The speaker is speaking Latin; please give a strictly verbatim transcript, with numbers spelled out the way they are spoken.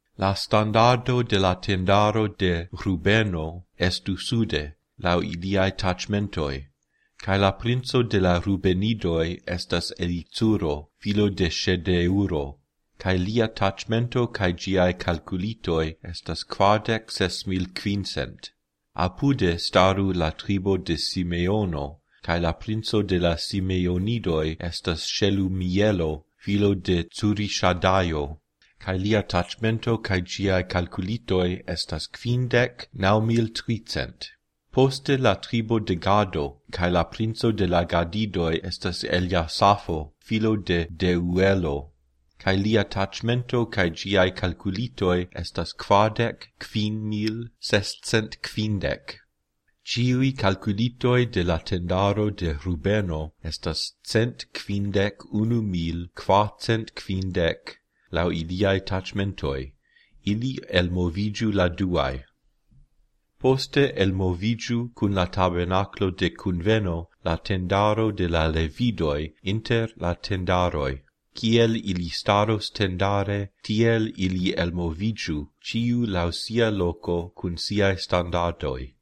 La standardo de la tendaro de Rubeno estu sude, lau iliae tachmentoi, cae la princo de la Rubenidoi estas Elizuro, filo de Shedeuro, cae lia tachmento cae giae calculitoi estas quardec ses mil quincent. Apude staru la tribo de Simeono, cae la princo de la Simeonidoi estas Shelumielo, filo de Zurishadaio, cae lia tachmento cae giae calculitoi estas quindec nau mil tricent. Poste la tribo de Gado, cae la princo de la Gadidoi estas Eliasafo, filo de Deuelo, cae lia tachmento cae giae calculitoi estas quardec quin mil sescent quindec. Ciui calculitoi de la tendaro de Rubeno estas cent quindec unu mil quarcent quindec, lau iliae tachmentoi, ili elmovigiu la duae. Poste elmovigiu cun la tabernaclo de conveno la tendaro de la Levidoi inter la tendaroi. Kiel ili staros tendare, tiel ili elmovigiu, ciu lau sia loco cun siae standardoi.